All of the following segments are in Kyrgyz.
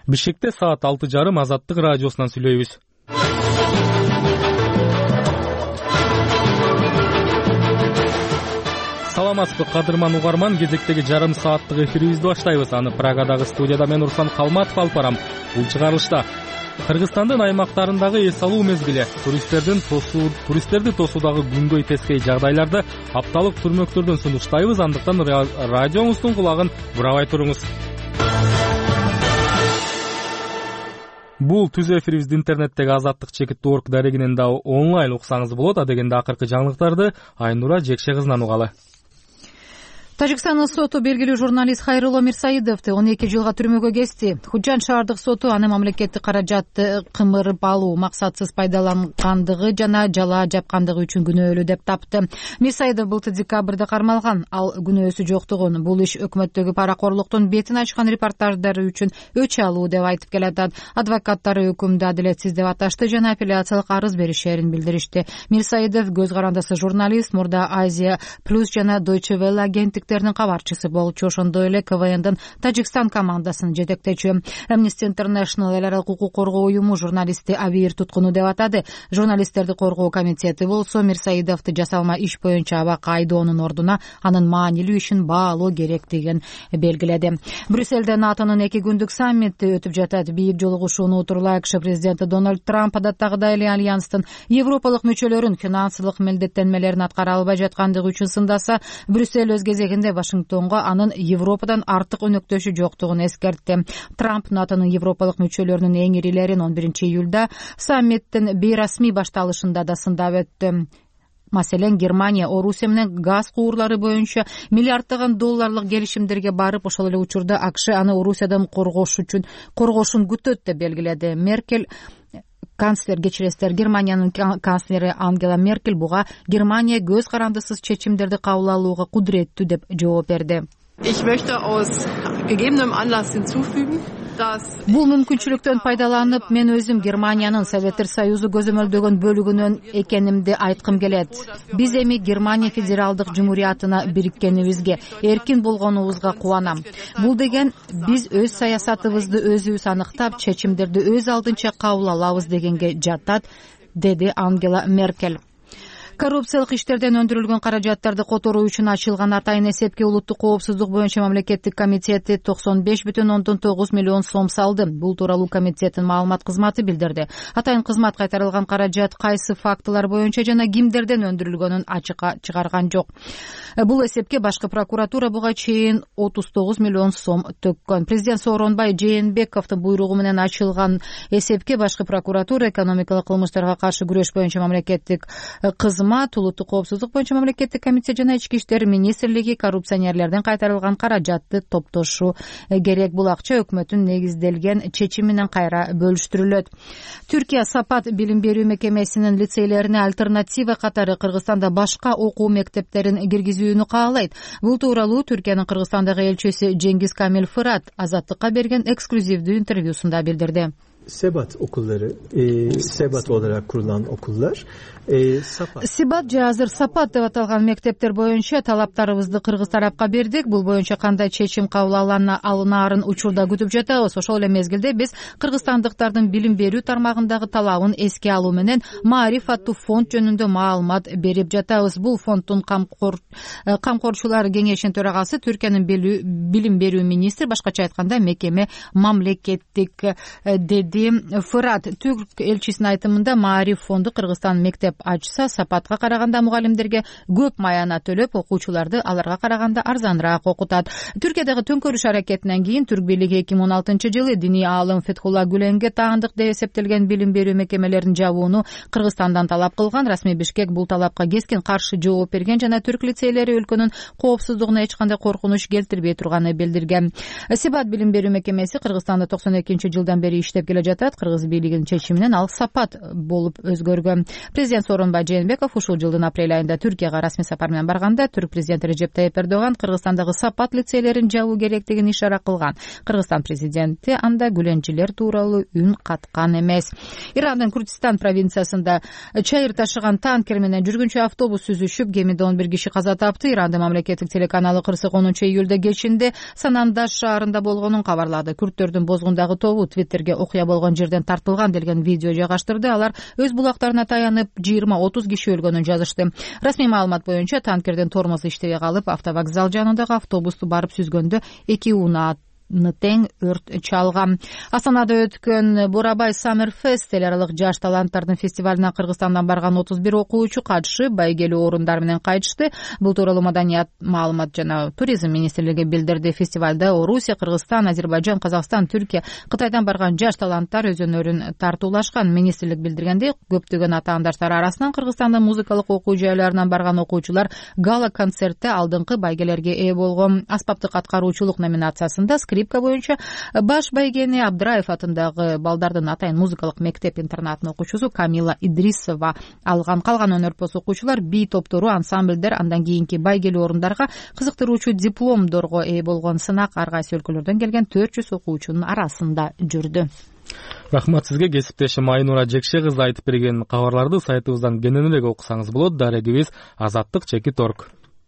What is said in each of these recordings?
Бишкекте саат 6:30 Азаттык радиосунан сүйлөйбүз. Саламатсызбы кадырман угарман, кезектеги жарым сааттык эфирибизди баштайбыз. Аны Прагадагы студияда мен Урсан Калматов алып барам. Бул чыгарылышта Кыргызстандын аймактарындагы эс алуу мезгили, туристтерди тосуудагы күнгөй тескей жагдайларды апталык түрмөктөрдөн сунуштайбыз. Андыктан радиоңуздун кулагын бурабай туруңуз. Бул түз эфирибизди интернеттеги azatlyk.org дарегинен да онлайн уксаңыз болот. Адегенде акыркы жаңылыктарды Айнура Жекше кызынан угалы. Тажикстандын соту белгилүү журналист Хайрулло Мирсаидовду 12 жылга түрмөгө кести. Худжан шаардык соту аны мамлекеттик каражатты кымырып алуу, максатсыз пайдалангандыгы жана жала жапкандыгы үчүн күнөөлүү деп тапты. Мирсаидов былтыр декабрда кармалган. Ал күнөөсү жоктугун, бул иш өкмөттөгү паракорлуктун бетин ачкан репортаждары үчүн өч алуу деп айтып келатат. Адвокаттары өкүмдү адилетсиз деп аташты жана апелляциялык арыз беришерин билдиришти. Мирсаидов көз карандысы журналист, мурда Азия Плюс жана Deutsche Welle агенттиктеринин кабарчысы болчу. Ошондой эле КВНдин Тажикстан командасын жетектечү. Amnesty International эл аралык укук коргоо уюму журналистти абийир туткуну деп атады. Журналисттерди коргоо комитети болсо Мирсаидовду жасалма иш боюнча абакка айдоонун ордуна анын маанилүү ишин баалоо керектигин белгиледи. Брюссельде НАТОнун 2 күндүк саммити өтүп жатат. Бийик жолугушууну утурула АКШ президенти Дональд Трамп адаттагыдай эле альянстын европалык мүчөлөрүн финансылык милдеттенмелерин аткара албай жаткандыгы үчүн сындаса, Брюссель өз кезегинде Вашингтонго анын Европадан артык өнөктөшү жоктугун эскертти. Трамп НАТОнун европалык мүчөлөрүнүн эң ирилерин 11 июлда саммиттин бейрасмий башталышында да сындап өттү. Маселен, Германия Орусия менен газ куурлары боюнча миллиарддаган долларлык келишимдерге барып, ошол эле учурда АКШ аны Орусиядан коргошун күтөт деп белгиледи. Меркель канцлер Германиянын канцлери Ангела Меркель буга Германия көз карандысыз чечимдерди кабыл алууга кудуреттүү деп жооп берди. Ich möchte aus gegebenem Anlass hinzufügen, бул мүмкүнчүлүктөн пайдаланып, мен өзүм Германиянын Советтер Союзу көзөмөлдөгөн бөлүгүнөн экенимди айткым келет. Биз эми Германия федералдык жумуриятына бириккенибизге, эркин болгонубузга кубанам. Бул деген биз өз саясатыбызды өзүбүз аныктап, чечимдерди өз алдынча кабыл алабыз дегенге жатат, деди Ангела Меркель. Коррупциялык иштерден өндүрүлгөн каражаттарды которуу үчүн ачылган атайын эсепке улуттук коопсуздук боюнча мамлекеттик комитети 95,9 миллион сом салды. Бул тууралуу комитеттин маалымат кызматы билдирди. Атайын кызмат кайтарылган каражат кайсы фактылар боюнча жана кимдерден өндүрүлгөнүн ачыкка чыгарган жок. Бул эсепке башкы прокуратура буга чейин 39 миллион сом төккөн. Президент Сооронбай Жээнбековдун буйругу менен ачылган эсепке башкы прокуратура экономикалык кылмыштарга каршы күрөш боюнча мамлекеттик улуттук коопсуздук боюнча мамлекеттик комитет жана ички иштер министрлиги коррупционерлерден кайтарылган каражатты топтошу керек. Бул акча өкмөттүн негизделген чечими менен кайра бөлүштүрүлөт. Түркия Сапат билим берүү мекемесинин лицейлерине альтернатива катары Кыргызстанда башка окуу мектептерин киргизүүнү каалайт. Бул тууралуу Түркиянын Кыргызстандагы элчиси Жеңгиз Камил Фырат Азаттыкка берген эксклюзивдүү интервьюсунда билдирди. Sebat okulları, Sebat olarak kurulan okullar. Сибат же азыр Сапат деп аталган мектептер боюнча талаптарыбызды кыргыз тарапка бердик. Бул боюнча кандай чечим кабыл алынаарын учурда күтүп жатабыз. Ошол эле мезгилде биз кыргызстандыктардын билим берүү тармагындагы талабын эске алуу менен Маариф аттуу фонд жөнүндө маалымат берип жатабыз. Бул фонддун камкорчулар кеңешинин төрагасы Түркиянын билим берүү министри, башкача айтканда мекеме мамлекеттик, деди Фырат. Түрк элчисинин айтымында Маариф фонду Кыргызстан мектеп ачса, Сапатка караганда мугалимдерге көп маяна төлөп, окуучуларды аларга караганда арзаныраак окутат. Түркиядагы төңкөрүш аракетинен кийин Түрк бийлиги 2016-жылы диний аалым Фетхулла Гүленге таандык деп эсептелген билим берүү мекемелерин жабууну Кыргызстандан талап кылган. Расмий Бишкек бул талапка кескин каршы жооп берген жана түрк лицейлери өлкөнүн коопсуздугуна эч кандай коркунуч келтирбей турганын билдирген. Сибат билим берүү мекемеси Кыргызстанда 92-жылдан бери иштеп келе жатат. Кыргыз бийлигинин чечими менен ал сапат болуп өзгөргөн. Президент Сооронбай Жээнбеков ушул жылдын апрель айында Түркияга расмий сапар менен барганда түрк президенти Режеп Тайип Эрдоган Кыргызстандагы сапат лицейлерин жабуу керектигин ишара кылган. Кыргызстан президенти анда гүлөнчүлөр тууралуу үн каткан эмес. Ирандын Курдистан провинциясында чайыр ташыган танкер менен жүргүнчү автобус сүзүшүп, кемиде 11 киши каза тапты. Ирандын мамлекеттик телеканалы 10-июлда кечинде Санандаш шаарында болгонун кабарлады. Күрттөрдүн бозгундагы тобу Твиттерге окуя болгон жерден тартылган делген видео жайгаштырды. Алар өз булактарына таянып 20-30 киши өлгөнүн жазышты. Расмий маалымат боюнча танкердин тормозу иштебей калып, автовокзал жанындагы автобусту барып сүзгөндө 2 унаа тең өрт чалган. Астанада өткөн Бурабай Summer Fest эл аралык жаш таланттардын фестивалына Кыргызстандан барган 31 окуучу катышып, байгелүү орундар менен кайтышты. Бул тууралуу Маданият, маалымат жана туризм министрлиги билдирди. Фестивалда Орусия, Кыргызстан, Азербайжан, Казакстан, Түркия, Кытайдан барган жаш таланттар өз өнөрүн тартуулашкан. Министрлик билдиргендей, көптөгөн ата-анадар арасынан Кыргызстандын музыкалык окуу жайларынан барган окуучулар гала концертте алдыңкы байгелерге ээ болгон. Аспаптык аткаруучулук номинациясында скрипка боюнча баш байгени Абдраев атындагы балдардын атайын музыкалык мектеп-интернатынын окуучусу Камила Идрисова алган. Калган өнөрпөс окуучулар би топтору, ансамбльдер, андан кийинки байгелүү орундарга кызыктыруучу дипломдорго ээ болгон. Сынак ар кайсы өлкөлөрдөн келген 400 окуучунун арасында жүрдү. Рахмат сизге, кесиптешим Айнура Жекше кызы айтып берген кабарларды сайтыбыздан кенен эле окусаңыз болот. Дарегибиз azаттык.org.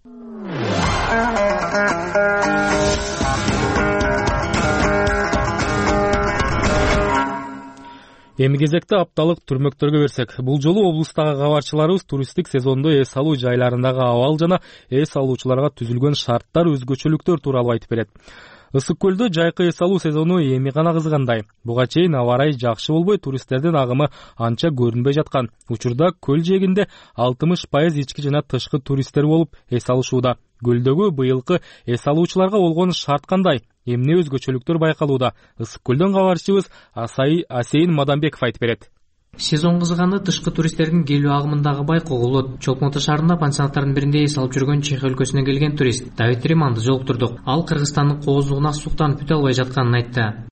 Эми кезекте апталык түрмөктөргө берсек, бул жолу облустагы кабарчыларыбыз туристтик сезондо эс алуу жайларындагы абал жана эс алуучуларга түзүлгөн шарттар, өзгөчөлүктөр тууралуу айтып берет. Ысык көлдө жайкы эс алуу сезону эми гана кызгандай. Буга чейин аба ырайы жакшы болбой, туристтердин агымы анча көрүнбөй жаткан. Учурда көл жээгинде 60% ички жана тышкы туристтер болуп эс алышууда. Көлдөгү быйылкы эс алуучуларга болгон шарт кандай? Эмне өзгөчөлүктөр байкалууда? Ысык көлдөн кабарчыбыз Асейин Мадамбеков айтып берет. Сезон кызганы тышкы туристтердин келүү агымындагы байкоого болот. Чолпон Ата шаарында пансионаттардын биринде эс алып жүргөн Чех өлкөсүнөн келген турист Давид Риманды жолуктурдук. Ал Кыргызстандын кооздугуна суктанып бүтө албай жатканын айтты.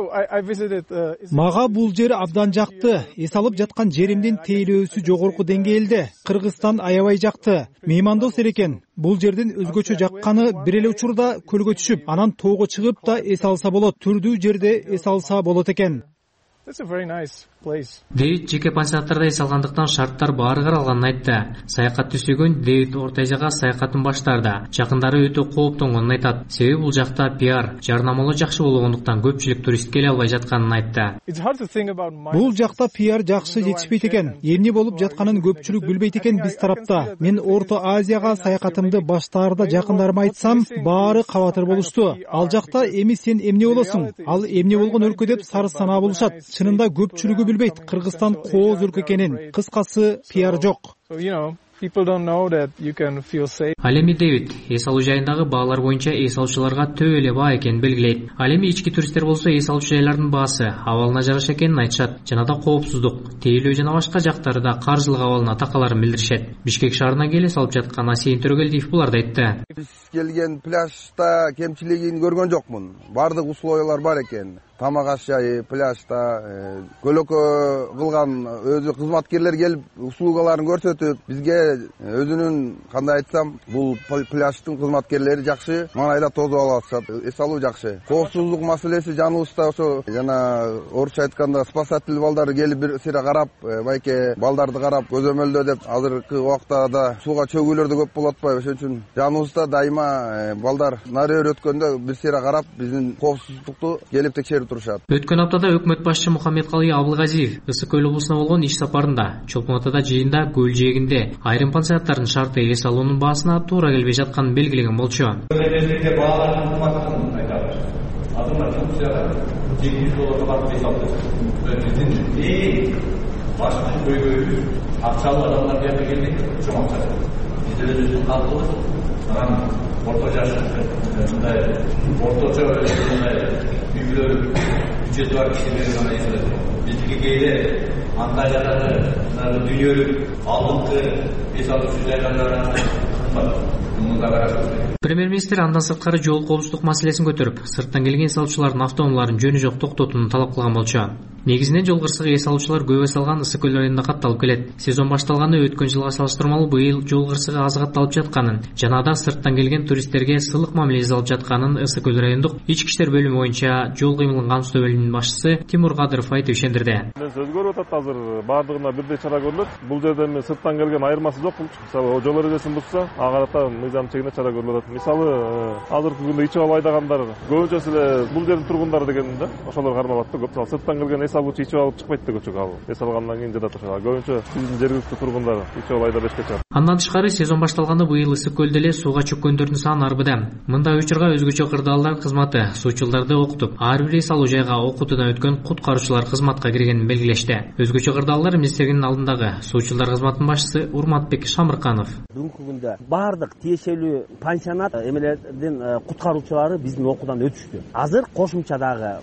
Мага бул жер абдан жакты. Эс алып жаткан жеримдин тейлөөсү жогорку деңгээлде. Кыргызстан аябай жакты. Меймандос эрекен. Бул жердин өзгөчө жакканы бир эле учурда көлгө түшүп, анан тоого чыгып да эс алса болот. Түрдүү жерде эс алса болот экен. Дэвид жеке пансионаттарда эс алгандыктан шарттар баары каралганын айтты. Саякат түзүүгөн Дэвид Орто Азияга саякатын баштарда. Жакындары өтө кооптонгонун айтат. Себеби бул жакта пиар, жарнамалоо жакшы болгондуктан көпчүлүк турист келе албай жатканын айтты. Бул жакта пиар жакшы жетишпейт экен. Эмне болуп жатканын көпчүлүк билбейт экен биз тарапта. Мен Орто Азияга саякатымды баштаарда жакындарыма айтсам, баары кабатыр болушту. Ал жакта эми сен эмне болосуң? Ал эмне болгон өлкө деп сары санаа болушат. Чынында көпчүлүгү билбейт Кыргызстан кооз өлкө экенин. Кыскасы пиар жок. Ал эми Дэвид эс алуу жайындагы баалар боюнча эс алуучуларга төбө эле баа экенин белгилейт. Ал эми ички туристтер болсо эс алуучу жайлардын баасы абалына жараша экенин айтышат. Жана да коопсуздук, тейлөө жана башка жактары да каржылык абалына такаларын билдиришет. Бишкек шаарына келе салып жаткан Асейин Төрөгелдиев буларды айтты. Биз келген пляжда кемчилигин көргөн жокмун. Бардык условиялар бар экен. Тамак аш жайы, пляжда көлөкө кылган өзү кызматкерлер келип услугаларын көрсөтүп, бизге өзүнүн кандай айтсам, бул пляждын кызматкерлери жакшы маңайда тосуп алышат. Эс алуу жакшы. Коопсуздук маселеси жаныбызда ошо жана орусча айтканда спасатель балдар келип бир сыйра карап, байке балдарды карап көзөмөлдө деп азыркы убакта да сууга чөгүүлөр да көп болуп атпайбы. Ошон үчүн жаныбызда дайыма балдар нары өткөндө бир сыйра карап биздин коопсуздукту келип текшерип турушат. Өткөн аптада өкмөт башчы Мухаммедкалый Абылгазиев Ысык көл облусуна болгон иш сапарында Чолпон Атада жыйында көл жээгинде айрым пансионаттардын шарты эс алуунун баасына туура келбей жатканын белгилеген болчу. Акчалуу адамдар берип келдик, чоң акча. Биздер өзүбүздүн калкыбыз анан орто жаш мындай орточо үйлөр бюджети бар кишилер гана эселет. Биздики кээде антайлардагы дүйнөлүк алдыңкы эс алуучу жайлардан кымбат. Премьер-министр андан сырткары жол коопсуздук маселесин көтөрүп, сырттан келген эс алуучулардын автоунааларын жөнү жок токтотууну талап кылган болчу. Негизинен жол кырсыгы эс алуучулар көп эс алган Ысык көл районунда катталып келет. Сезон башталганы өткөн жылга салыштырмалуу быйыл жол кырсыгы аз катталып жатканын жана да сырттан келген туристтерге сылык мамиле жасалып жатканын Ысык көл райондук ички иштер бөлүмү боюнча жол кыймылын камсыздоо бөлүмүнүн башчысы Тимур Кадыров айтып ишендирди. Өзгөрүп атат азыр, баардыгына бирдей чара көрүлөт. Бул жерде эми сырттан келген айырмасы жок. Мисалы жол эрежесин бузса, ага карата мыйзам чегине чара көрүлүп атат. Мисалы азыркы күндө ичип алып айдагандар көбүнчөсү эле бул жердин тургундары деген да, ошолор кармалат да. Көп сырттан келген эс алуучу ичип алып чыкпайт да көчөгө алып. Эс алгандан кийин жатат ошо. Көбүнчө биздин жергиликтүү тургундар ичип алып айдап эшке чыгат. Андан тышкары сезон башталганда быйыл Ысык көлдө эле сууга чөккөндөрдүн саны арбыда. Мындай учурга өзгөчө кырдаалдар кызматы суучулдарды окутуп, ар бир эс алуу жайга окутуудан өткөн куткаруучулар кызматка киргенин белгилешти. Өзгөчө кырдаалдар министрлигинин алдындагы суучулдар кызматынын башчысы Урматбек Шамырканов. Бүгүнкү күндө бардык тиешелүү пансионат эмелердин куткаруучулары биздин окуудан өтүштү. Азыр кошумча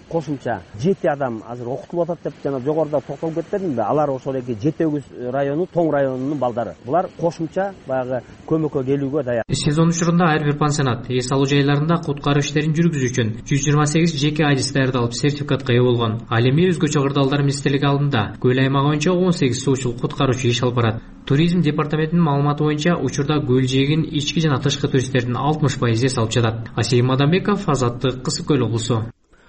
7 адам азыр окутулуп атат деп жана жогоруда токтолуп кетпедимби? Алар ошол эки Жети Өгүз району, Тоң районунун балдары. Булар кошумча баягы көмөккө келүүгө даяр. Сезон учурунда ар бир пансионат эс алуу жайларында куткаруу иштерин жүргүзүү үчүн 128 жеке айдис даярдалып сертификатка ээ болгон. Ал эми өзгөчө кырдаалдар министрлиги алдында көл аймагы боюнча 18 суучул куткаруучу иш алып барат. Туризм департаментинин маалыматы боюнча учурда көл жээгин ички жана тышкы туристтердин 60% эс алып жатат. Асейим Мадамбеков, Азаттык, Ысык көл облусу.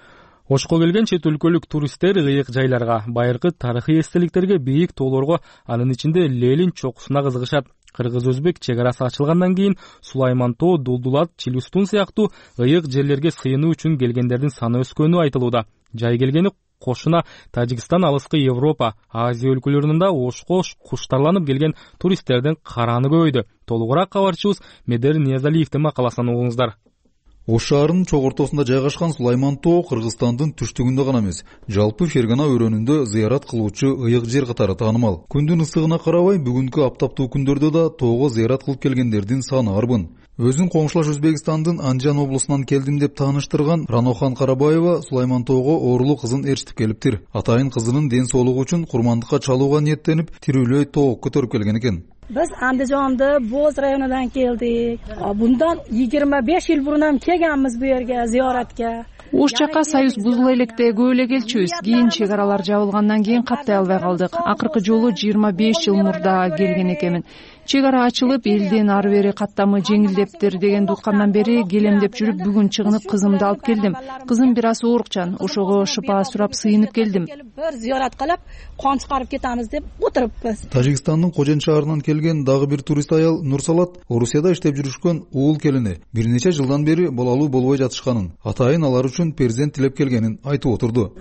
Ошко келген чет өлкөлүк туристтер ыйык жайларга, байыркы тарыхый эстеликтерге, бийик тоолорго, анын ичинде Лелин чокусуна кызыгышат. Кыргыз-өзбек чек-арасы ачылгандан кийин Сулайман Тоо, Дулдулат, Чилюстун сыяктуу ыйык жерлерге сыйынуу үчүн келгендердин саны өскөнү айтылууда. Жай келгени кошуна Тажикстан, алыскы Европа, Азия өлкөлөрүнүн да ошко куштарланып келген туристтердин караны көбөйдү. Толугураак кабарчыбыз Медер Ниязалиевдин макаласын угуңуздар. Ош шаарынын чогортосунда жайгашкан Сулайман Тоо Кыргызстандын түштүгүндө гана эмес, жалпы Фергана өрөөнүндө зыярат кылуучу ыйык жер катары таанымал. Күндүн ысыгына карабай, бүгүнкү аптаптуу күндөрдө да тоого зыярат кылып келгендердин саны арбын. Өзүн коңшулаш Өзбекстандын Анжан облусунан келдим деп тааныштырган Ранохан Карабаева Сулайман Тоого оорулуу кызын ээрчитип келиптир. Атайын кызынын ден соолугу үчүн курмандыкка чалууга ниеттенип, тирүүлөй тоого көтөрүп келген экен. Biz Andijonda Bo'z rayonidan keldik. Bundan 25 yil burun ham kelganmiz bu yerga ziyoratga. Ош жакка союз бузула электегөө эле келчүбүз. Кийин чек аралар жабылгандан кийин каттай албай калдык. Акыркы жолу 25 жыл мурда келген экенмин. Чек ара ачылып, элдин ары бери каттамы жеңилдептир дегенди уккандан бери келем деп жүрүп, бүгүн чыгынып кызымды алып келдим. Кызым бир аз оорукчан, ошого шыпа сурап сыйынып келдим. Bir ziyorat qilib, qon chiqarib ketamiz deb o'tiribmiz. Тажикстандын Кожен шаарынан келген дагы бир турист аял Нурсалат Орусияда иштеп жүрүшкөн уул келини бир нече жылдан бери болалуу болбой жатышканын, атайын алар үчүн перзент тилеп келгенин айтып отурду.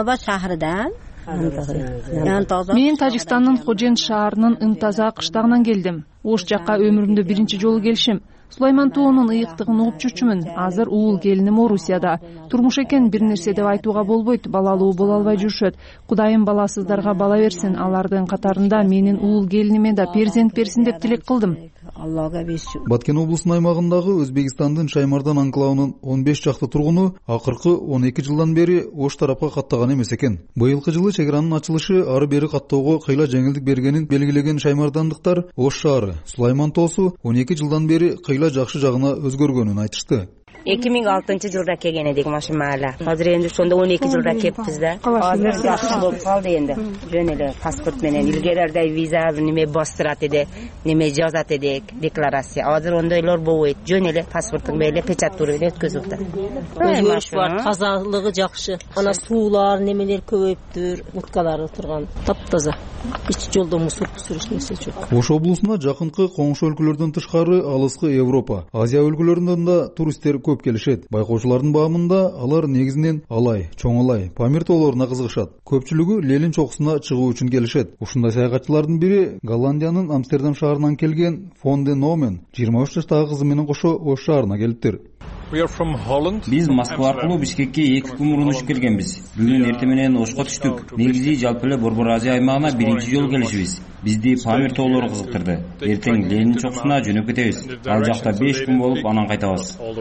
Мен Тажикстандын Кожен шаарынын Ынтаза кыштагынан келдим. Ош жакка өмүрүмдө биринчи жолу келишим. Сулайман Тоонун ыйыктыгын угуп жүрчүмүн. Азыр уул келиним Орусияда. Турмуш экен бир нерсе деп айтууга болбойт. Балалуу боло албай жүрүшөт. Кудайым баласыздарга бала берсин. Алардын катарында менин уул келиниме да перзент берсин деп тилек кылдым. Баткен облусунун аймагындагы Өзбекстандын Шаймардан анклавынын 15 жакты тургуну акыркы 12 жылдан бери Ош тарапка каттаган эмес экен. Быйылкы жылы чек аранын ачылышы ары бери каттоого кыйла жеңилдик бергенин белгилеген шаймардандыктар Ош шаары Сулайман Тоосу 12 жылдан бери кыйла жакшы жагына өзгөргөнүн айтышты. 2006-жылда келген едик машимаала. Азыр энди ошондо 12 жылда келиппиз да. Азыр жакшы болуп калды энди. Жөн эле паспорт менен илгерердей виза неме бастырат эди, неме жазат эдик, декларация. Азыр ондойлор болбойт. Жөн эле паспорттун беле печаттурун өткөзүп да. Өзгөрүш бар, тазалыгы жакшы. Ана суулар, немелер көбөйүптүр, уткалары турган. Таптаза. Эч жолдо мусор эч нерсе жок. Ош облусуна жакынкы коңшу өлкөлөрдөн тышкары алыскы Европа, Азия өлкөлөрүнөн да туристтер көп келишет. Байкоочулардын баамында алар негизинен Алай, Чоң Алай, Памир тоолоруна кызыгышат. Көпчүлүгү Лелин чокусуна чыгуу үчүн келишет. Ушундай саякатчылардын бири Голландиянын Амстердам шаарынан келген Фон де Номен 23 жаштагы кызы менен кошо Ош шаарына келиптир. Биз Москва аркылуу Бишкекке 2 күн мурун учуп келгенбиз. Бүгүн эртең менен Ошко түштүк. Негизи жалпы эле Борбор Азия аймагына биринчи жолу келишибиз. Бизди Памир тоолору кызыктырды. Эртең Ленин чокусуна жөнөп кетебиз. Ал жакта 5 күн болуп анан кайтабыз.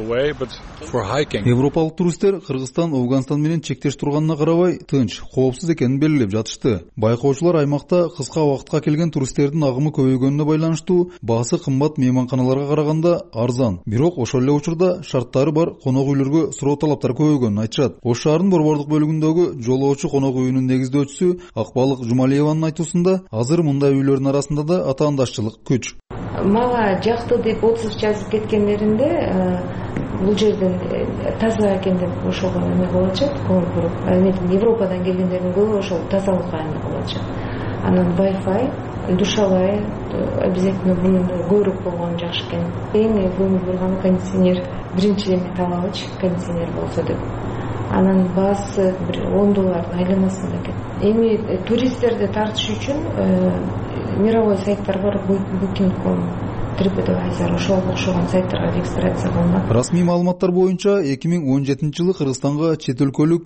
Европалык туристтер Кыргызстан Афганистан менен чектеш турганына карабай тынч, коопсуз экенин белгилеп жатышты. Байкоочулар аймакта кыска убакытка келген туристтердин агымы көбөйгөнүнө байланыштуу баасы кымбат мейманканаларга караганда арзан. Бирок ошол эле учурда шарттары бар конок үйлөргө суроо талаптар көбөйгөнүн айтышат. Ош шаарынын борбордук бөлүгүндөгү жолоочу конок үйүнүн негиздөөчүсү Акбалык Жумалиеванын айтуусунда азыр мындай үйлөрдүн арасында да атаандашчылык күч. Мага жакты деп отзыв жазып кеткендеринде бул жерден таза экен деп ошого эме кылышат. Европадан келгендердин көбү ошол тазалыкка эме кылышат. Анан Wi-Fi, душевая обязательно мында көбүрөөк болгону жакшы экен. Эң көңүл бурганы кондиционер. Биринчиден талабычы кондиционер болсо деп. Анан баасы бир $10 айланасында экен. Эми туристтерди тартыш үчүн мировой сайттар бар, Booking.com, TripAdvisor, ошол окшогон сайттарга регистрация кылынат. Расмий маалыматтар боюнча 2017-жылы Кыргызстанга чет өлкөлүк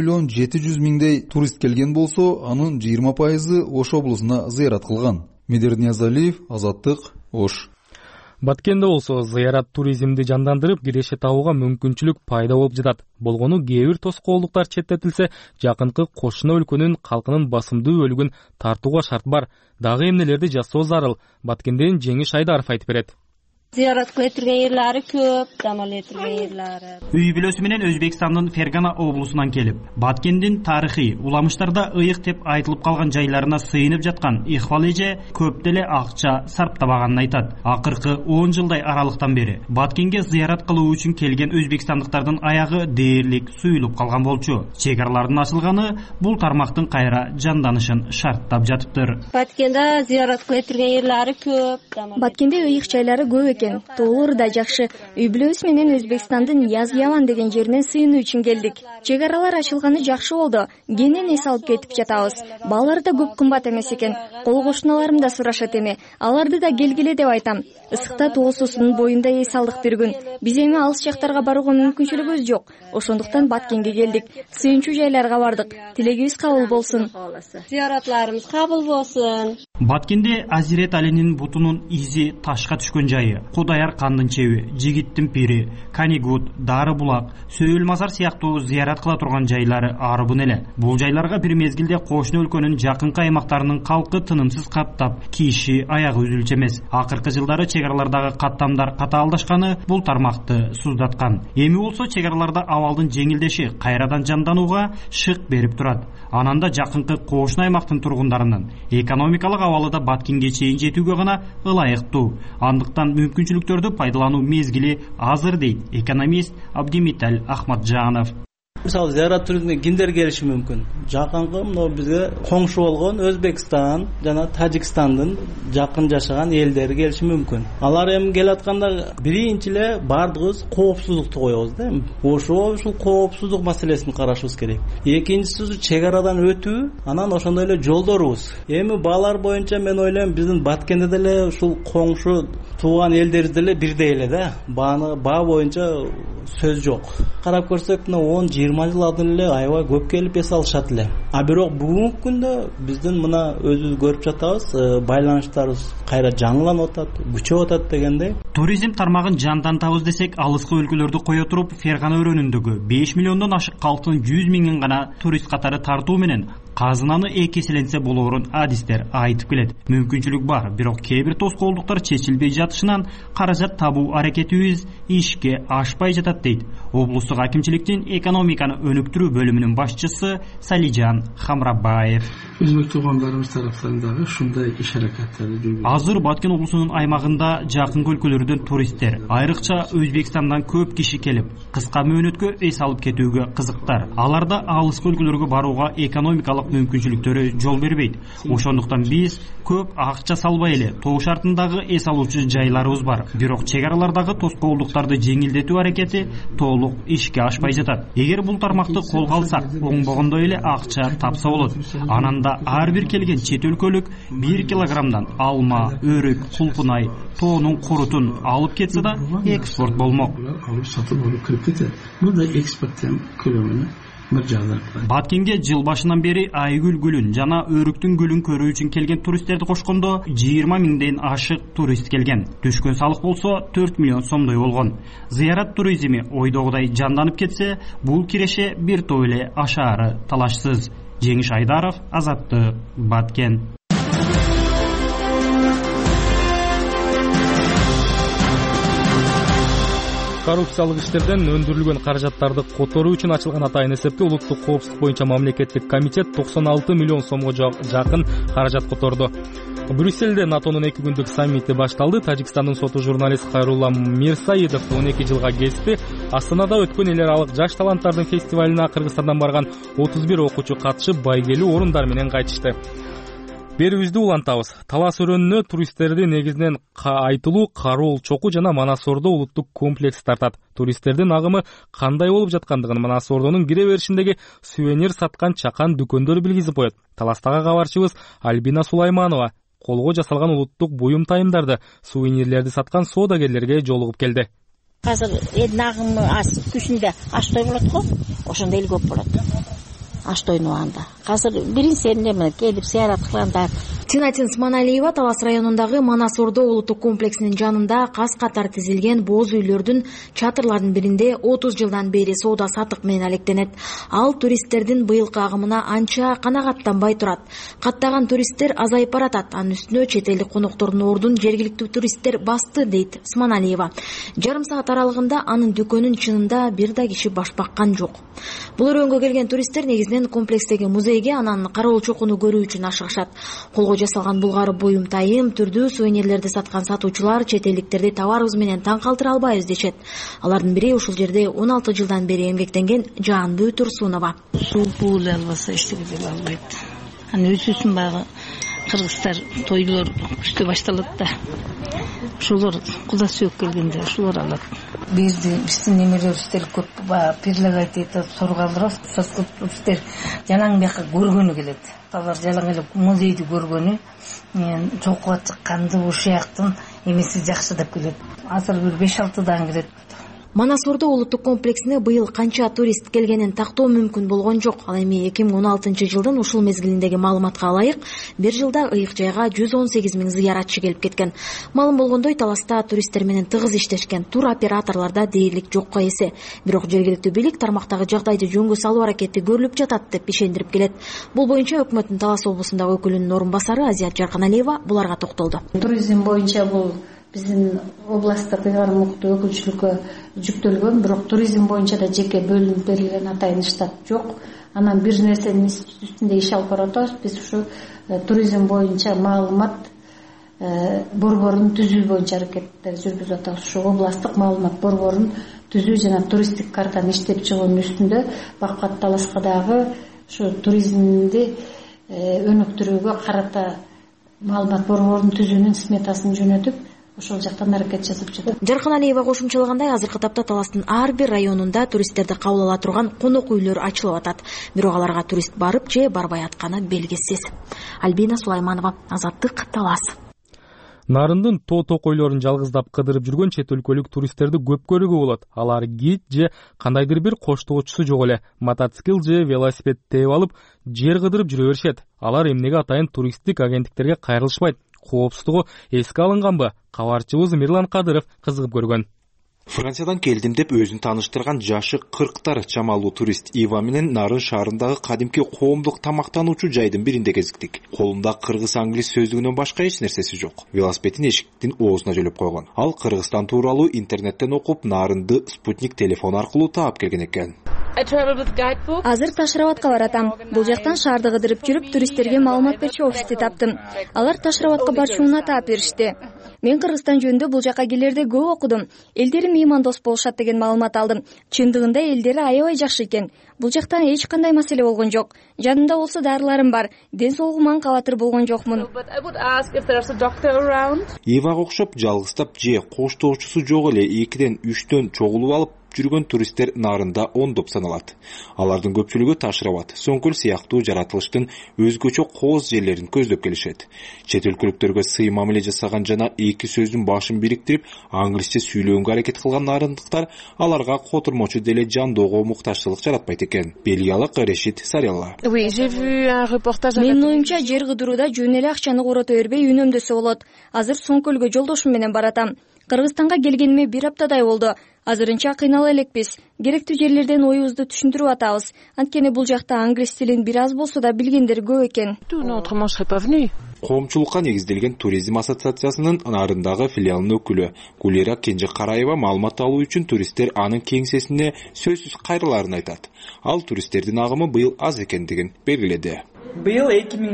2.700.000 турист келген болсо, анын 20% Ош облусуна зыярат кылган. Медер Ниязалиев, Азаттык, Ош. Баткенде болсо зыярат туризмди жандандырып, киреше табууга мүмкүнчүлүк пайда болуп жатат. Болгону кээ бир тоскоолдуктар четтетилсе, жакынкы кошуна өлкөнүн калкынын басымдуу бөлүгүн тартууга шарт бар. Дагы эмнелерди жасоо зарыл? Баткенден Жеңиш Айдаров айтып берет. Зыярат кыла турган жерлери көп, дам ала турган жерлери. Үй бүлөсү менен Өзбекстандын Фергана облусунан келип, Баткендин тарыхый, уламыштарда ыйык деп айтылып калган жайларына сыйынып жаткан Ихвал эже көп деле акча сарптабаганын айтат. Акыркы 10 жылдай аралыктан бери Баткенге зыярат кылуу үчүн келген өзбекстандыктардын аягы дээрлик суюлуп калган болчу. Чек аралардын ачылганы бул тармактын кайра жанданышын шарттап жатыптыр. Баткенде зыярат кыла турган жерлери көп. Баткенде ыйык жайлары көп. Тоолор да жакшы. Үй бүлөбүз менен Өзбекстандын Язгияван деген жеринен сыйынуу үчүн келдик. Чек аралар ачылганы жакшы болду. Кенен эс алып кетип жатабыз. Баалар да көп кымбат эмес экен. Кол кошуналарым да сурашат эми. Аларды да келгиле деп айтам. Ысыкта Тоо суусунун боюнда эс алдык бир күн. Биз эми алыс жактарга барууга мүмкүнчүлүгүбүз жок. Ошондуктан Баткенге келдик. Сыйынчу жайларга бардык. Тилегибиз кабыл болсун. Зыяратларыбыз кабыл болсун. Баткенде Азирет Алинин бутунун изи ташка түшкөн жайы, Кудаяр кандын чеби, Жигиттин пири, Канигут, Дары булак, Сөөл мазар сыяктуу зыярат кыла турган жайлары арбын эле. Бул жайларга бир мезгилде кошуна өлкөнүн жакынкы аймактарынын калкы тынымсыз каттап, киши аягы үзүлчү эмес. Акыркы жылдары чек аралардагы каттамдар катаалдашканы бул тармакты суздаткан. Эми болсо чек араларда абалдын жеңилдеши кайрадан жанданууга шык берип турат. Анан да жакынкы кошуна аймактын тургундарынын экономикалык абалы да Баткенге чейин жетүүгө гана ылайыктуу. Андыктан мүмкүнчүлүктөрдү пайдалануу мезгили азыр дейт экономист Абдимитал Ахматжанов. Мисалы зыярат туризмине кимдер келиши мүмкүн? Жакынкы мына бизге коңшу болгон Өзбекстан жана Тажикстандын жакын жашаган элдери келиши мүмкүн. Алар эми келатканда биринчи эле бардыгыбыз коопсуздукту коебуз да. Ошо ушул коопсуздук маселесин карашыбыз керек. Экинчиси чек арадан өтүү, анан ошондой эле жолдорубуз. Эми баалар боюнча мен ойлойм биздин Баткенде деле ушул коңшу тууган элдерибиз деле бирдей эле да. Баа боюнча сөз жок. Карап көрсөк мына 10-20 жыл алдын эле аябай көп келип эс алышат эле. А бирок бүгүнкү күндө биздин мына өзүбүз көрүп жатабыз, байланыштарыбыз кайра жаңыланып атат, күчөп атат дегендей. Туризм тармагын жандантабыз десек, алыскы өлкөлөрдү кое туруп, Фергана өрөөнүндөгү 5 миллиондон ашык калктын 100 миңин гана турист катары тартуу менен казынаны эки эселенсе болоорун адистер айтып келет. Мүмкүнчүлүк бар, бирок кээ бир тоскоолдуктар чечилбей жатышынан каражат табуу аракетибиз ишке ашпай жатат дейт облустук акимчиликтин экономиканы өнүктүрүү бөлүмүнүн башчысы Салижан Хамрабаев. Өзбек туугандарыбыз тараптан дагы ушундай иш аракеттер жүргүзүлөт. Азыр Баткен облусунун аймагында жакынкы өлкөлөрдөн туристтер, айрыкча Өзбекстандан көп киши келип, кыска мөөнөткө эс алып кетүүгө кызыктар. Аларда алыскы өлкөлөргө барууга экономикалык мүмкүнчүлүктөрү жол бербейт. Ошондуктан биз көп акча салбай эле тоо шартындагы эс алуучу жайларыбыз бар. Бирок чек аралардагы тоскоолдуктарды жеңилдетүү аракети толук ишке ашпай жатат. Эгер бул тармакты колго алсак, оңбогондой эле акча тапса болот. Анан да ар бир келген чет өлкөлүк 1 килограммдан алма, өрүк, кулпунай, тоонун курутун алып кетсе да экспорт болмок. Алып сатып алып кирип кетет. Бул да экспорттун көлөмүнө бир жагынан. Баткенге жыл башынан бери айгүл гүлүн жана өрүктүн гүлүн көрүү үчүн келген туристтерди кошкондо 20 миңден ашык турист келген. Түшкөн салык болсо 4 миллион сомдой болгон. Зыярат туризми ойдогудай жанданып кетсе, бул киреше бир топ эле ашаары талашсыз. Жеңиш Айдаров, Азаттык, Баткен. Коррупциялык иштерден өндүрүлгөн каражаттарды которуу үчүн ачылган атайын эсепте улуттук коопсуздук боюнча мамлекеттик комитет 96 миллион сомго жакын каражат которду. Брюссельде НАТОнун 2 күндүк саммити башталды. Тажикстандын соту журналист Хайрулла Мирсаидов 12 жылга кести. Астанада өткөн эл аралык жаш таланттардын фестивалына Кыргызстандан барган 31 окуучу катышып, байгелүү орундар менен кайтышты. Берүүбүздү улантабыз. Талас өрөөнүнө туристтерди негизинен Айтылуу, Кароол чоку жана Манас Ордо улуттук комплекс тартат. Туристтердин агымы кандай болуп жаткандыгын Манас Ордонун кире беришиндеги сувенир саткан чакан дүкөндөр билгизип коет. Таластагы кабарчыбыз Альбина Сулайманова колго жасалган улуттук буюм тайымдарды, сувенирлерди саткан соодагерлерге жолугуп келди. Азыр элдин агымы аз күчүндө аштой болот го, ошондо эл көп болот. Аштойнуанда. Азыр биринчисинде мына келип зыярат кылгандар. Тинатин Сманалиева Талас районундагы Манас Ордо улуттук комплексинин жанында кас катар тизилген боз үйлөрдүн чатырларынын биринде 30 жылдан бери соода сатык менен алектенет. Ал туристтердин быйылкы агымына анча канагаттанбай турат. Каттаган туристтер азайып баратат. Анын үстүнө чет элдик коноктордун ордун жергиликтүү туристтер басты, дейт Сманалиева. Жарым саат аралыгында анын дүкөнүн чынында бир да киши баш баккан жок. Бул өрөөнгө келген туристтер негизинен комплекстеги музейге, анан Кароол чокуну көрүү үчүн ашыгышат. Колго жасалган булгары буюм тайым, түрдүү сувенирлерди саткан сатуучулар чет элдиктерди товарыбыз менен таң калтыра албайбыз дешет. Алардын бири ушул жерде 16 жылдан бери эмгектенген Жаанбүү Турсунова. Суу пул албаса эчтеке деле албайт. Анан өзүбүздүн баягы кыргыздар тойлор күздө башталат да. Ошолор куда сүйөк келгенде ошолор алат. Биздин немелерибиздер көп предлагать этип сургалдырат. Туристтер жалаң бияка көргөнү келет. Алар жалаң эле музейди көргөнү, чокуга чыкканды ушуяктын эмеси жакшы деп келет. Азыр бир 5-6дан келет. Манас Ордо улуттук комплексине быйыл канча турист келгенин тактоо мүмкүн болгон жок. Ал эми 2016 жылдын ушул мезгилиндеги маалыматка ылайык, бир жылда ыйык жайга 118 миң зыяратчы келип кеткен. Маалым болгондой, Таласта туристтер менен тыгыз иштешкен тур операторлордо дээрлик жокко эсе. Бирок жергиликтүү бийлик тармактагы жагдайды жөнгө салуу аракети көрүлүп жатат деп ишендирип келет. Бул боюнча өкмөттүн Талас облусундагы өкүлүнүн орун басары Азият Жарканалиева буларга токтолду. Туризм боюнча бул биздин областтык ыйгарым укуктуу өкүлчүлүккө жүктөлгөн, бирок туризм боюнча да жеке бөлүнүп берилген атайын штат жок. Анан бир нерсенин үстүндө иш алып баратабыз. Биз ушу туризм боюнча маалымат борборун түзүү боюнча аракеттер жүргүзүп атабыз. Ушу областтык маалымат борборун түзүү жана туристтик картаны иштеп чыгуунун үстүндө Бакат Таласка дагы ушу туризмди өнүктүрүүгө карата маалымат борборун түзүүнүн сметасын жөнөтүп, ошол жактан аракет жасап жатат. Жарканалиева кошумчалагандай, азыркы тапта Таластын ар бир районунда туристтерди кабыл ала турган конок үйлөр ачылып атат. Бирок аларга турист барып же барбай атканы белгисиз. Альбина Сулайманова, Азаттык, Талас. Нарындын тоо токойлорун жалгыздап кыдырып жүргөн чет өлкөлүк туристтерди көп көрүүгө болот. Алар гид же кандайдыр бир коштогучусу жок эле мотоцикл же велосипед тээп алып жер кыдырып жүрө беришет. Алар эмнеге атайын туристтик агенттиктерге кайрылышпайт? Коопсуздугу эске алынганбы? Кабарчыбыз Мирлан Кадыров кызыгып көргөн. Франциядан келдим деп өзүн таныштырган жашы 40-тар чамалуу турист Ива менен Нарын шаарындагы кадимки коомдук тамактануучу жайдын биринде кезиктик. Колунда кыргыз-англис сөздүгүнөн башка эч нерсеси жок. Велосипедин эшиктин оозуна жөлөп койгон. Ал Кыргызстан тууралуу интернеттен окуп, Нарынды спутник телефон аркылуу таап келген экен. Азыр Ташрабатка баратам. Бул жактан шаарды кыдырып жүрүп, туристтерге маалымат берчү офисти таптым. Алар Ташрабатка барчууна таап беришти. Мен Кыргызстан жөнүндө бул жака келерде көп окудум. Элдери меймандос болушат деген маалымат алдым. Чындыгында элдери аябай жакшы экен. Бул жакта эч кандай маселе болгон жок. Жанымда болсо дарыларым бар. Ден соолугуман кабатыр болгон жокмун. Ивага окшоп жалгыздап же коштоочусу жок эле 2-3төн чогулуп алып жүргөн туристтер нарында ондоп саналат. Алардын көпчүлүгү Таш-Рабат, Соңкөл сыяктуу жаратылыштын өзгөчө кооз жерлерин көздөп келишет. Чет өлкөлүктөргө сый мамиле жасаган жана эки сөздүн башын бириктирип, англисче сүйлөгөнгө аракет кылган нарындыктар аларга котурмочу деле жандоого муктажчылык жаратпайт экен. Бельгиялык Решит Сарьялла. Менин оюмча жер кыдырууда жөн эле акчаны корото бербей үнөмдөсө болот. Азыр Соңкөлгө жолдошум менен баратам. Кыргызстанга келгениме 1 аптадай болду. Азырынча кыйнала элекпиз. Керектүү жерлерден оюбузду түшүндүрүп атабыз. Анткени бул жакта англис тилин бир аз болсо да билгендер көп экен. Коомчулукка негизделген туризм ассоциациясынын нарындагы филиалынын өкүлү Гулира Кенжекараева маалымат алуу үчүн туристтер анын кеңсесине сөзсүз кайрылаарын айтат. Ал туристтердин агымы быйыл аз экендигин белгиледи. Быйыл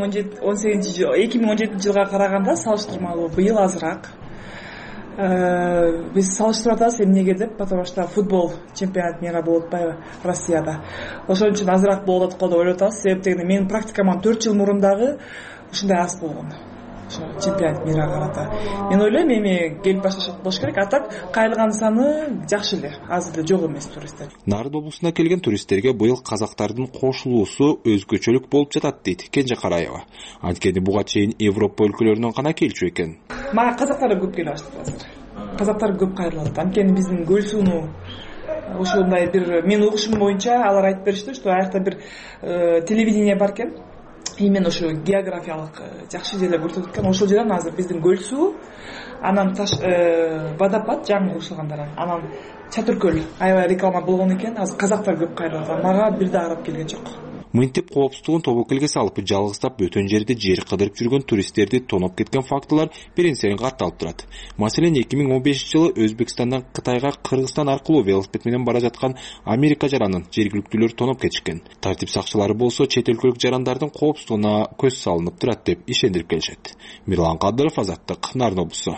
2017 жылга караганда салыштырмалуу быйыл азыраак. Биз салыштырып атабыз эмнеге деп, потому что футбол чемпионат мира болуп атпайбы Россияда. Ошон үчүн азыраак болот деп ойлоп атабыз. Себеп дегенде менин практикаман 4 жыл мурун дагы ушундай аз болгон. Чемпионат мира карата. Мен ойлойм, эми келип башташат болуш керек. А так кайрылган саны жакшы эле, аз эле жок эмес туристтер. Нарын облусуна келген туристтерге быйыл казактардын кошулуусу өзгөчөлүк болуп жатат дейт Кенжекараева. Анткени буга чейин Европа өлкөлөрүнөн гана келчү экен. Мага казактар көп келип баштады азыр. Казактар көп кайрылат. Анткени биздин көл сууну ошондой бир мен угушум боюнча алар айтып беришти, что аякта бир телевидение бар экен. Именно ошо географиялык жакшы жерлер көрсөтүп экен. Ошол жерден азыр биздин көл суу, анан водопад жаңы курушулгандар, анан Чатыркөл аябай реклама болгон экен. Азыр казактар көп кайрылат. Мага бир да карап келген жок. Мынтип коопсуздугун тобокелге салып, жалгыздап бөтөн жерде жер кыдырып жүргөн туристтерди тоноп кеткен фактылар бирин-серин катталып турат. Маселен, 2015-жылы Өзбекстандан Кытайга Кыргызстан аркылуу велосипед менен бара жаткан Америка жаранын жергиликтүүлөр тоноп кетишкен. Тартип сакчылары болсо чет өлкөлүк жарандардын коопсуздугуна көз салынып турат деп ишендирип келишет. Мирлан Кадыров, Азаттык, Нарын облусу.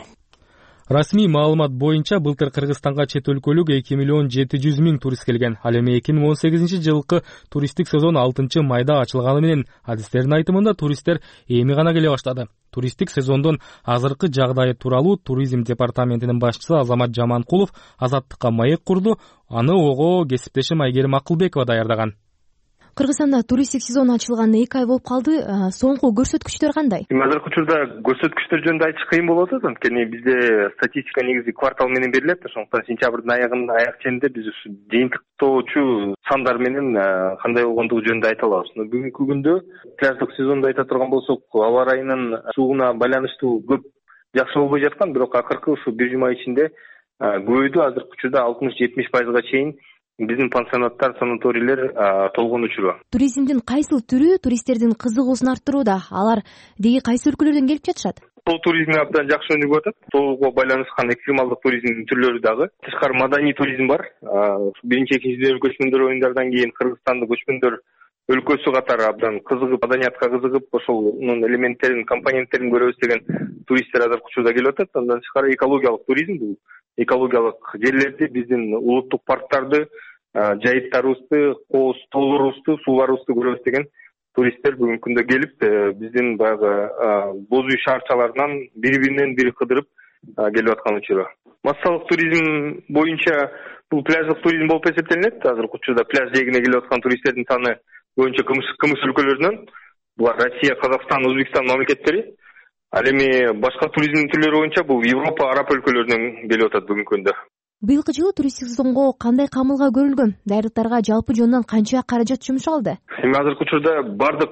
Расмий маалымат боюнча былтыр Кыргызстанга чет өлкөлүк 2.700.000 турист келген. Ал эми 2018-жылкы туристтик сезон 6-майда ачылганы менен адистердин айтымында туристтер эми гана келе баштады. Туристтик сезондун азыркы жагдайы тууралуу туризм департаментинин башчысы Азамат Жаманкулов Азаттыкка маек курду. Аны ого кесиптешим Айгерим Акылбекова даярдаган. Кыргызстанда туристтик сезон ачылганына 2 ай болуп калды. Соңку көрсөткүчтөр кандай? Азыркы учурда көрсөткүчтөр жөнүндө айтыш кыйын болуп атат, анткени бизде статистика негизи квартал менен берилет. Ошондуктан сентябрдын аяк ченинде биз ушу жыйынтыктоочу сандар менен кандай болгондугу жөнүндө айта алабыз. Бүгүнкү күндө пляждык сезонду айта турган болсок, аба ырайынын суугуна байланыштуу көп жакшы болбой жаткан, бирок акыркы ушу бир жума ичинде көбөйдү. Азыркы учурда 60-70%га чейин биздин пансионаттар, санаторийлер толгонучу. Туризмдин кайсыл түрү туристтердин кызыгуусун арттырууда? Алар деги кайсы өлкөлөрдөн келип жатышат? Тоо туризми абдан жакшы өнүгүп атат. Тоого байланышкан экстремалдык туризмдин түрлөрү дагы. Тышкары маданий туризм бар. Биринчи, экинчи деңиз көчмөндөр оюндардан кийин Кыргызстанды көчмөндөр өлкөсү катары абдан кызыгып, маданиятка кызыгып, ошонун элементтерин, компоненттерин көрөбүз деген туристтер азыркы учурда келип атат. Андан тышкары экологиялык туризм, бул экологиялык жерлерди, биздин улуттук парктарды, жайыттарыбызды, кооз тоолорубузду, сууларыбызды көрөбүз деген туристтер бүгүнкү күндө келип, биздин баягы боз үй шаарчаларынан бири-биринен бири кыдырып келип аткан учуру. Массалык туризм боюнча бул пляждык туризм болуп эсептелинет. Азыркы учурда пляж жээгине келип аткан туристтердин саны боюнча кымыш өлкөлөрүнөн, булар Россия, Казакстан, Өзбекстан мамлекеттери. Ал эми башка туризм түрлөрү боюнча бул Европа, Араб өлкөлөрүнөн келип атат бүгүнкү күндө. Быйылкы жылы туристтик сезонго кандай камылга көрүлгөн? Даярлыктарга жалпы жонунан канча каражат жумшалды? Эми азыркы учурда бардык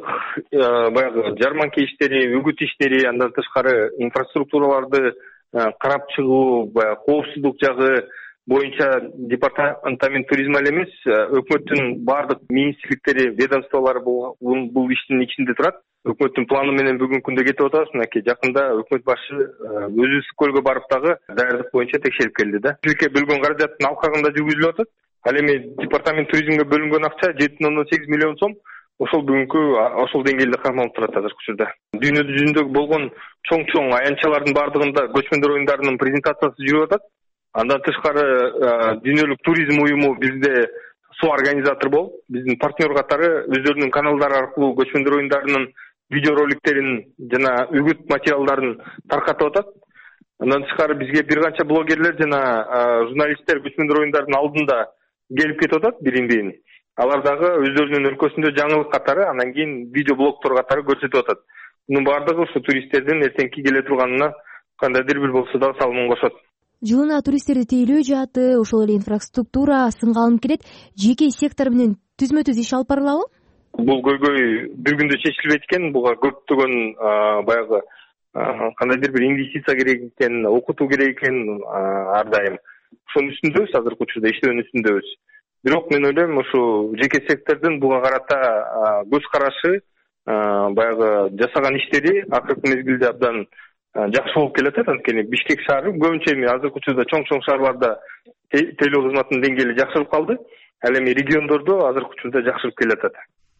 баягы жарманка иштери, үгүт иштери, андан тышкары инфраструктураларды карап чыгуу, баягы коопсуздук жагы боюнча департамент туризм эле эмес, өкмөттүн бардык министрликтери, ведомстволору бул иштин ичинде турат. Өкмөттүн планы менен бүгүнкү күндө кетип атабыз. Мынакей жакында өкмөт башчы өзү Көлгө барып дагы даярдык боюнча текшерип келди да. Бизге бөлгөн каражаттын алкагында жүргүзүлүп атат. Ал эми департамент туризмге бөлүнгөн акча 7,8 миллион сом. Ошол ошол деңгээлде камалып турат азыркы учурда. Дүйнө жүзүндө болгон чоң аянтчалардын бардыгында көчмөндөр оюндарынын презентациясы жүрүп атат. Андан тышкары дүйнөлүк туризм уюму бизде со организатор болуп, биздин партнер катары өздөрүнүн каналдары аркылуу көчмөндөр оюндарынын видеороликтерин жана үгүт материалдарын таркатып атат. Андан тышкары бизге бир канча блогерлер жана журналисттер көчмөндөр оюндарынын алдында келип кетип атат бирин бирин. Алар дагы өздөрүнүн өлкөсүндө жаңылык катары, анан кийин видео блогтор катары көрсөтүп атат. Мунун баардыгы ушу туристтердин эртеңки келе турганына кандайдыр бир болсо да салымын кошот. Жылына туристтерди тейлөө жааты, ошол эле инфраструктура сынга алынып келет. Жеке сектор менен түзмө-түз иш алып барылабы? Бул көйгөй бир күндө чечилбейт экен. Буга көптөгөн баягы кандайдыр бир инвестиция керек экен, окутуу керек экен ар дайым. Ошонун үстүндөбүз, азыркы учурда иштөөнүн үстүндөбүз. Бирок мен ойлойм, ушу жеке сектордун буга карата көз карашы, баягы жасаган иштери акыркы мезгилде абдан жакшы болуп келатат. Анткени Бишкек шаары көбүнчө эми азыркы учурда чоң шаарларда тейлөө кызматынын деңгээли жакшырып калды. Ал эми региондордо азыркы учурда жакшырып келатат.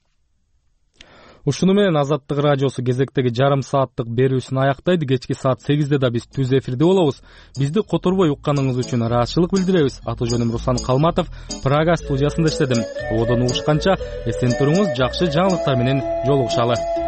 Ушуну менен Азаттык радиосу кезектеги жарым сааттык берүүсүн аяктайт. Кечки саат 8-де да биз түз эфирде болобуз. Бизди которбой укканыңыз үчүн ыраазычылык билдиребиз. Аты жөнүм Руслан Калматов, Прага студиясында иштедим. Одон угушканча эсен туруңуз, жакшы жаңылыктар менен жолугушалы.